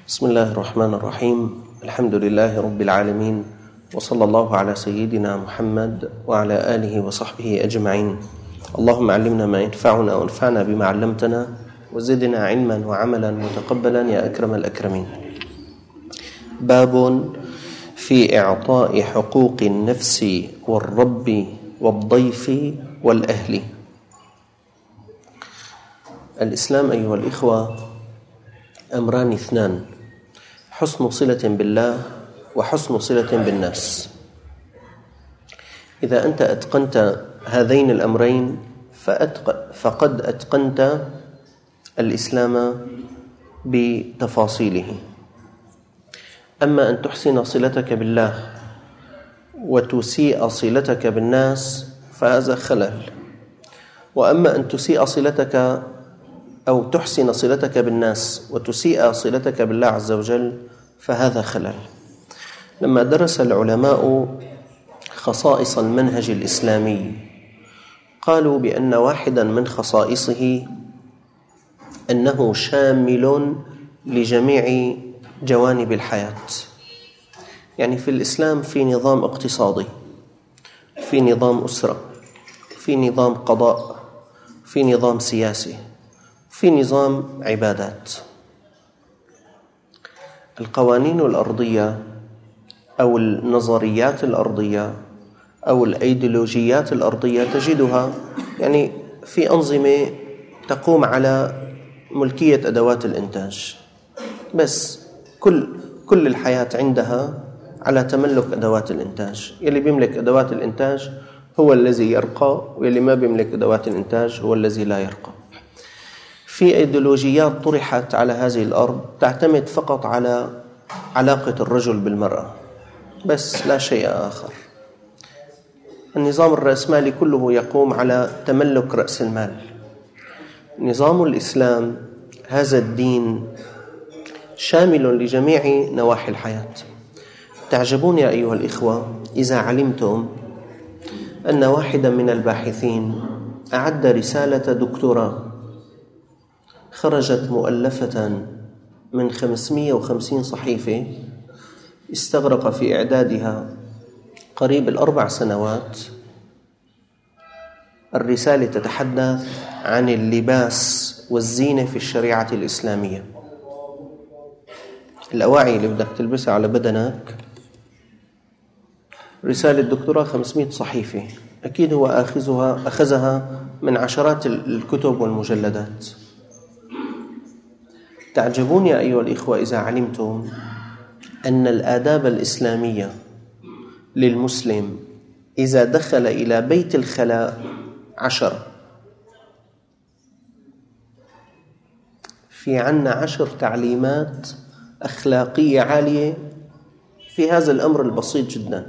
بسم الله الرحمن الرحيم. الحمد لله رب العالمين، وصلى الله على سيدنا محمد وعلى آله وصحبه أجمعين. اللهم علمنا ما ينفعنا وانفعنا بما علمتنا وزدنا علما وعملا متقبلا يا أكرم الأكرمين. باب في إعطاء حقوق النفس والرب والضيف والأهل. الإسلام أيها الإخوة أمران اثنان: حسن صلة بالله وحسن صلة بالناس. إذا أنت أتقنت هذين الأمرين فقد أتقنت الإسلام بتفاصيله. أما أن تحسن صلتك بالله وتسيء صلتك بالناس فهذا خلل، وأما أن تسيء صلتك أو تحسن صلتك بالناس وتسيء صلتك بالله عز وجل فهذا خلل. لما درس العلماء خصائص المنهج الإسلامي قالوا بأن واحدا من خصائصه أنه شامل لجميع جوانب الحياة. يعني في الإسلام في نظام اقتصادي، في نظام أسرة، في نظام قضاء، في نظام سياسي، في نظام عبادات. القوانين الأرضية أو النظريات الأرضية أو الأيديولوجيات الأرضية تجدها يعني في أنظمة تقوم على ملكية أدوات الإنتاج، بس كل الحياة عندها على تملك أدوات الإنتاج. يلي بيملك أدوات الإنتاج هو الذي يرقى، ويلي ما بيملك أدوات الإنتاج هو الذي لا يرقى. في أيديولوجيات طرحت على هذه الأرض تعتمد فقط على علاقة الرجل بالمرأة بس، لا شيء آخر. النظام الرأسمالي كله يقوم على تملك رأس المال. نظام الإسلام هذا الدين شامل لجميع نواحي الحياة. تعجبون يا أيها الإخوة إذا علمتم أن واحدا من الباحثين أعد رسالة دكتوراه خرجت مؤلفة من 550 صحيفة، استغرق في إعدادها قريب 4 سنوات. الرسالة تتحدث عن اللباس والزينة في الشريعة الإسلامية. الأواعي اللي بدك تلبسها على بدنك، رسالة دكتوراه 500 صحيفة، أكيد هو أخذها من عشرات الكتب والمجلدات. تعجبون يا أيها الإخوة إذا علمتم أن الآداب الإسلامية للمسلم إذا دخل إلى بيت الخلاء 10، في عنا 10 تعليمات أخلاقية عالية في هذا الأمر البسيط جدا.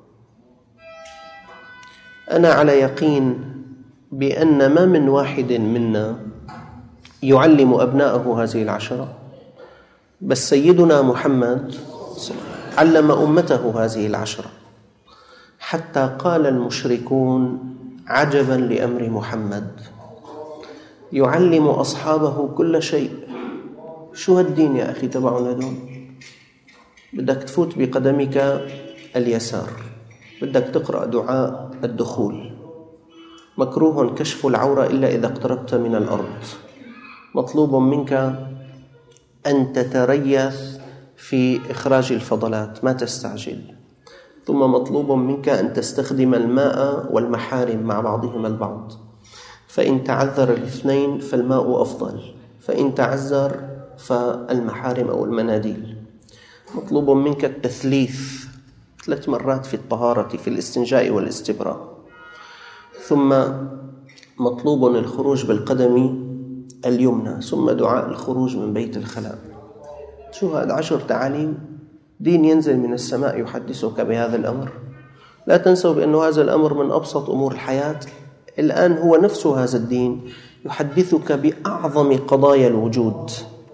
أنا على يقين بأن ما من واحد منا يعلم أبناءه هذه 10، بس سيدنا محمد علم أمته هذه 10، حتى قال المشركون عجبا لأمر محمد، يعلم أصحابه كل شيء. شو هالدين يا أخي تبعنا هذول؟ بدك تفوت بقدمك اليسار، بدك تقرأ دعاء الدخول، مكروه كشف العورة إلا إذا اقتربت من الأرض، مطلوب منك أن تتريث في إخراج الفضلات، ما تستعجل، ثم مطلوب منك أن تستخدم الماء والمحارم مع بعضهما البعض، فإن تعذر الاثنين فالماء أفضل، فإن تعذر فالمحارم أو المناديل. مطلوب منك التثليث 3 مرات في الطهارة، في الاستنجاء والاستبراء، ثم مطلوب الخروج بالقدم اليمنى، ثم دعاء الخروج من بيت الخلاء. شو هذا 10 تعاليم؟ دين ينزل من السماء يحدثك بهذا الأمر. لا تنسوا بأن هذا الأمر من أبسط أمور الحياة. الآن هو نفسه هذا الدين يحدثك بأعظم قضايا الوجود،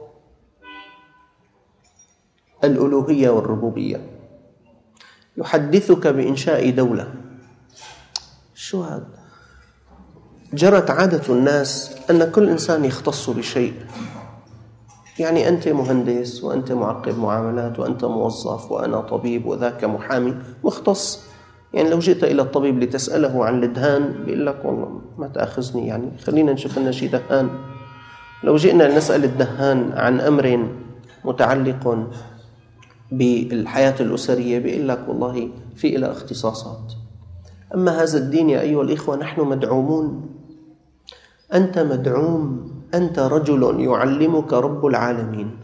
الألوهية والربوبية، يحدثك بإنشاء دولة. شو هذا؟ جرت عادة الناس أن كل إنسان يختص بشيء، يعني أنت مهندس وأنت معقد معاملات وأنت موظف وأنا طبيب وذاك محامي مختص. يعني لو جئت إلى الطبيب لتسأله عن الدهان بيقول لك والله ما تأخذني، يعني خلينا نشوف لنا شيء دهان. لو جئنا لنسأل الدهان عن أمر متعلق بالحياة الأسرية بيقول لك والله في إلى اختصاصات. أما هذا الدين يا أيها الإخوة نحن مدعومون. أنت مدعوم، أنت رجل يعلمك رب العالمين.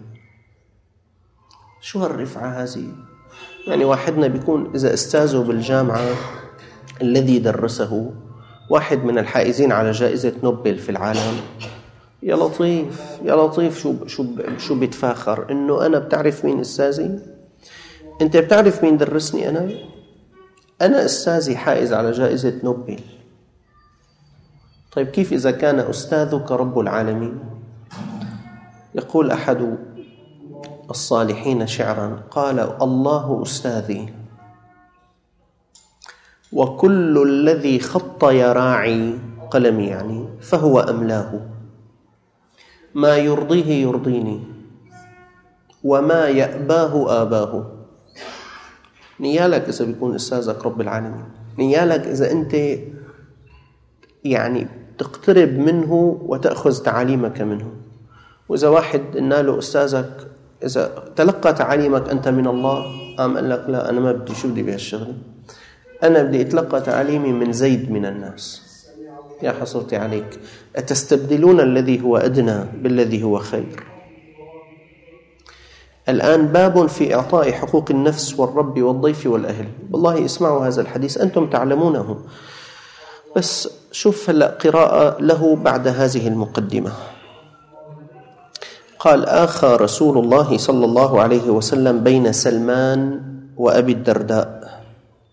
شو هالرفعة هذه؟ يعني واحدنا بيكون إذا أستاذه بالجامعة الذي درسه واحد من الحائزين على جائزة نوبل في العالم، يا لطيف يا لطيف شو بيتفاخر إنه أنا بتعرف مين أستاذي؟ أنت بتعرف مين درسني؟ أنا أستاذي حائز على جائزة نوبل. طيب كيف إذا كان أستاذك رب العالمين؟ يقول أحد الصالحين شعرا قال: الله أستاذي وكل الذي خط يراعي قلمي، يعني فهو أملاه، ما يرضيه يرضيني وما يأباه آباه. نيالك إذا بيكون أستاذك رب العالمين، نيالك إذا أنت يعني تقترب منه وتأخذ تعاليمك منه. وإذا واحد قلنا له أستاذك إذا تلقى تعاليمك أنت من الله، قام قال لك لا أنا ما بدي، شو بدي بهالشغل، أنا بدي أتلقى تعاليمي من زيد من الناس. يا حصرتي عليك، أتستبدلون الذي هو أدنى بالذي هو خير. الآن باب في إعطاء حقوق النفس والرب والضيف والأهل. والله اسمعوا هذا الحديث أنتم تعلمونه، بس شوف هلأ قراءة له بعد هذه المقدمة. قال: آخى رسول الله صلى الله عليه وسلم بين سلمان وأبي الدرداء،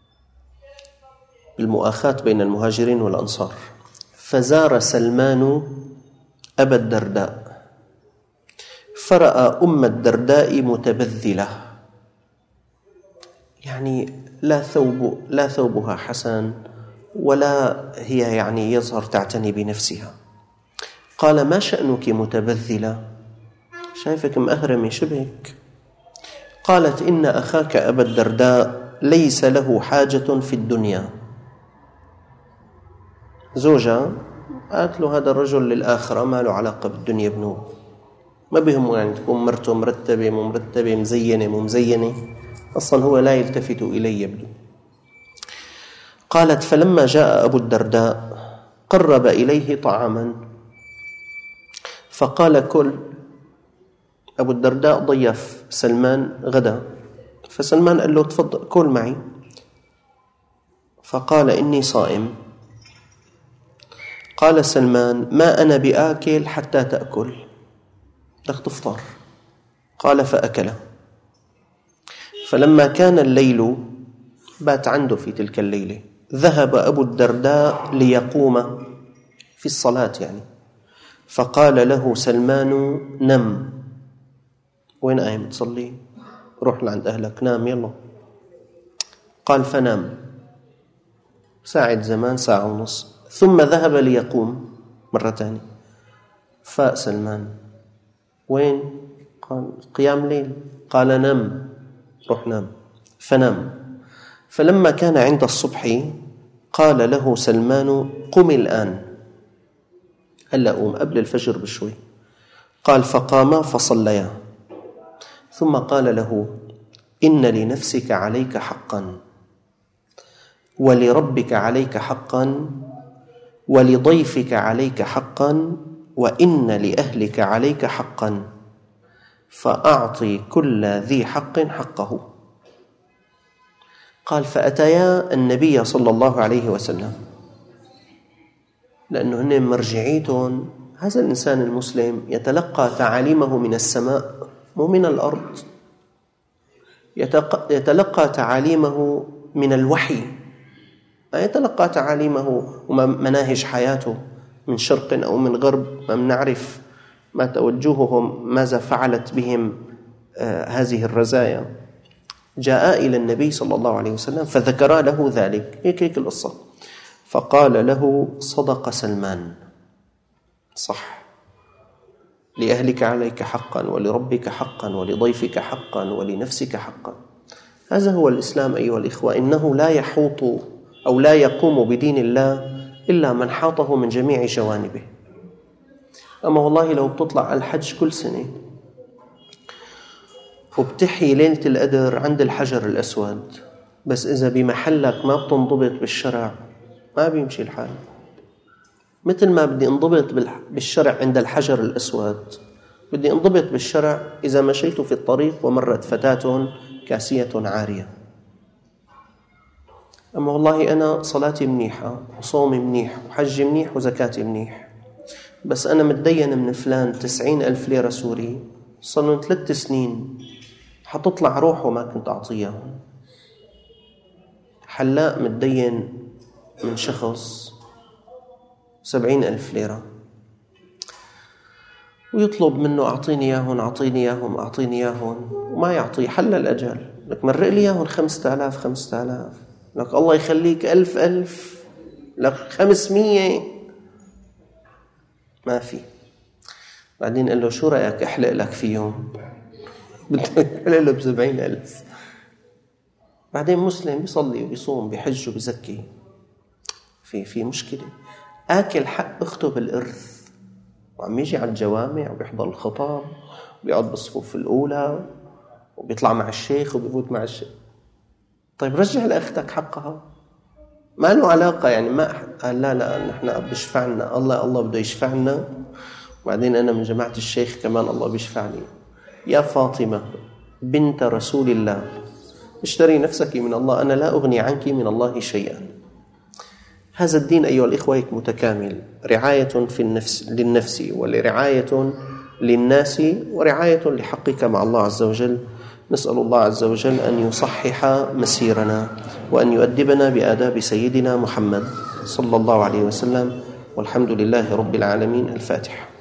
المؤاخاة بين المهاجرين والأنصار. فزار سلمان أبا الدرداء فرأى أم الدرداء متبذلة، يعني لا ثوبها حسن ولا هي يعني يظهر تعتني بنفسها. قال: ما شأنك متبذلة؟ شايفك مأهرمة شبهك. قالت: إن أخاك أبا الدرداء ليس له حاجة في الدنيا. زوجها قالت له هذا الرجل للآخرة ما له علاقة بالدنيا بنوب، ما بهمه يعني تكون مرته مرتبة مو مرتبة، مزينة مو مزينة، أصلا هو لا يلتفت إلي يبدو. قالت: فلما جاء أبو الدرداء قرب إليه طعاما فقال: كل. أبو الدرداء ضيف سلمان غدا، فسلمان قال له: تفضل كل معي. فقال: إني صائم. قال سلمان: ما أنا بآكل حتى تأكل، بدك تفطر. قال: فأكل. فلما كان الليل بات عنده في تلك الليلة، ذهب أبو الدرداء ليقوم في الصلاة يعني، فقال له سلمان: نم. وين قايم تصلي؟ روح لعند أهلك نام يلا. قال: فنام ساعة زمان، ساعة ونص، ثم ذهب ليقوم مرة ثانية. فاق سلمان: وين؟ قال: قيام ليل. قال: نم. روح نام. فنام. فلما كان عند الصبح قال له سلمان: قم الآن، هلأ قوم قبل الفجر بشوي. قال: فقاما فصليا، ثم قال له: إن لنفسك عليك حقا، ولربك عليك حقا، ولضيفك عليك حقا، وإن لأهلك عليك حقا، فأعطي كل ذي حق حقه. قال: فأتيا النبي صلى الله عليه وسلم، لأنه هن مرجعيتهم هذا الإنسان المسلم يتلقى تعاليمه من السماء مو من الأرض، يتلقى تعاليمه من الوحي، ما يتلقى تعاليمه ومناهج حياته من شرق أو من غرب، ما نعرف ما توجههم، ماذا فعلت بهم هذه الرزايا. جاء إلى النبي صلى الله عليه وسلم فذكر له ذلك، هيك القصة. فقال له: صدق سلمان، صح، لأهلك عليك حقا، ولربك حقا، ولضيفك حقا، ولنفسك حقا. هذا هو الإسلام أيها الإخوة. إنه لا يحوط أو لا يقوم بدين الله إلا من حاطه من جميع جوانبه. أما والله لو بتطلع على الحج كل سنة وبتحيي ليلة القدر عند الحجر الأسود، بس إذا بمحلك ما بتنضبط بالشرع ما بيمشي الحال. مثل ما بدي انضبط بالشرع عند الحجر الأسود، بدي انضبط بالشرع إذا مشيت في الطريق ومرت فتاة كاسية عارية. أما والله أنا صلاتي منيحة وصومي منيح وحجي منيح وزكاتي منيح، بس أنا متدين من فلان 90,000 ليرة سوري صار من 3 سنين حتطلع روحه ما كنت أعطيه. حلاق متدين من شخص 70,000 ليرة ويطلب منه أعطيني إياهن أعطيني إياهم أعطيني إياهن، وما يعطيه. حل الأجل لك مرق لي إياهن 5,000 5,000، لك الله يخليك 1,000 لك 500 ما في. بعدين قال له شو رأيك أحلق لك فيهم؟ بده يحلق له ب70,000. بعدين مسلم بيصلي وبيصوم بيحج وبيزكي، في مشكلة. آكل حق أخته بالإرث وعم يجي على الجوامع وبيحضر الخطاب وبيقعد بالصفوف الأولى وبيطلع مع الشيخ وبيفوت مع الشيخ. طيب رجع لأختك حقها، ما له علاقة. يعني ما قال لا نحن بيشفعنا الله بده يشفعنا، وبعدين أنا من جماعة الشيخ كمان الله بيشفعني. يا فاطمة بنت رسول الله اشتري نفسك من الله، أنا لا أغني عنك من الله شيئا. هذا الدين أيها الإخوة متكامل، رعاية في النفس للنفس، ورعاية للناس، ورعاية لحقك مع الله عز وجل. نسأل الله عز وجل أن يصحح مسيرنا وأن يؤدبنا بآداب سيدنا محمد صلى الله عليه وسلم، والحمد لله رب العالمين. الفاتحة.